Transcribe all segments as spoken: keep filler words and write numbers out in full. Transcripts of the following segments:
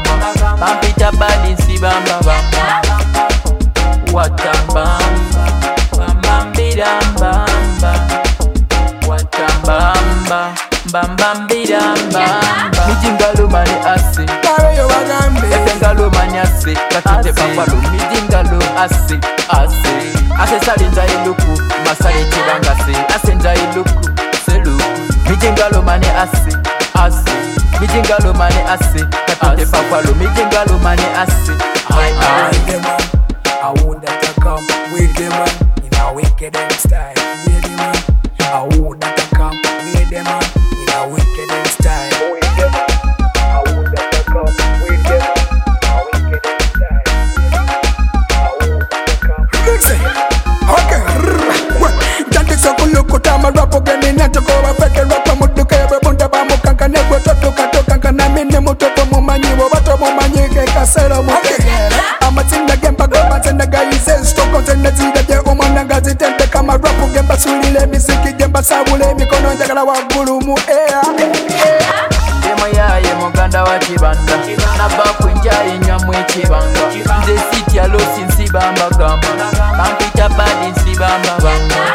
bagamba bampita badi nsibamba bamba watambamba bambambirambamba watambamba bambambirambamba mijingalomane ase efengalomane ase katute papalo mijingalo ase ase ase salinja iluku masale chibangase ase nja iluku seluku mijingalomane ase ase mijingalomane ase katute papalo mijingalomane ase ai ai I want that to come with them man in a wicked and style. Yeah, them man. I want that to come with them man in a wicked and style. With them man. I want that to come with them man in a wicked and style. I want that to come. Listen, okay. Well, jante soko loko tama rapo gani nyanto ko wafeke rapa muduke bebunda ba mukanka nebo toto kato kanka na mine mutoto mumanyi wo bato mumanyi ke kasero muke. Amatinda gemba goma tenda gaise stoko tenda zida je umana gazi tende kama rapu gemba sulile misiki gemba sabule mikono njagala wa gulumu ea Demo ya ye muganda wa chibanda Naba kunja inywa mwechibanga Nze siti ya losi nsibamba gamba Bampita badi nsibamba bamba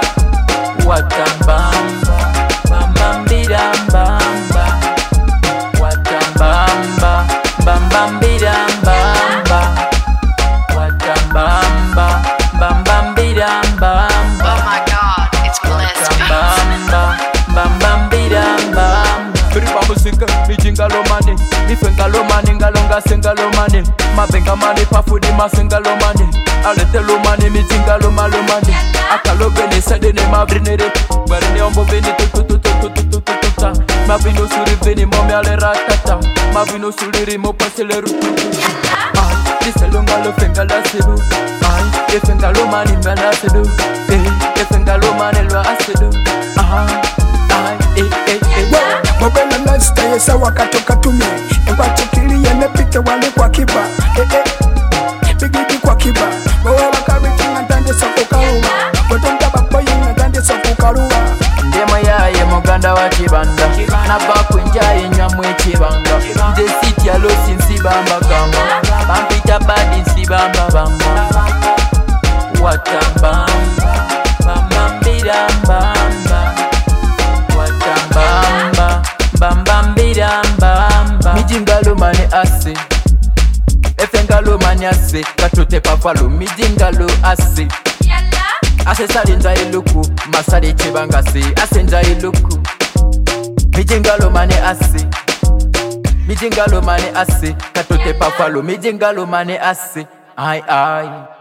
Watambamba Bambambirambamba Watambamba Bambambirambamba Watambamba Bambambirambamba Oh my god, it's Gillespie. Bamba Bambambirambamba Ripa musika, mijingalomane Ifengalomane, ngalonga sengalomane Mabengamane, pafudi masengalomane Aletelomane, mijingalomalomane Akalogene, sedene, mabrinere Barine ombo veni, tutututututututututa Mabino suri veni, momi ale ratata Mabino suriri, mo pasele rutututu Ay, iselongalo fengala sedu Ay, ifengalomane, ngala sedu Eh, ifengalomane, lwa asedu Ay, ay, eh, eh, eh Mobena nasta yesa wakatoka tume Ewa chikili yene pike wale kwa kiba Eh eh Bigidi kwa kiba Bowe wakabiti ngantande soko karuwa Botonga bakboyi ngantande soko karuwa Ndemo ya ye muganda wa chibanda Naba kunja inywa mwechibanga Nze siti ya losi nsibamba gamba Bampita badi nsibamba bamba Watambamba Bambambirambamba Watambamba Bambambirambamba Mijingalomane ase Efengalomane ase Katute papalo mijingalo ase Ase salinja iluku Masali chibangase Ase nja iluku Mijingalomane ase Mijingalomane ase Katute papalo mijingalomane ase Ai ai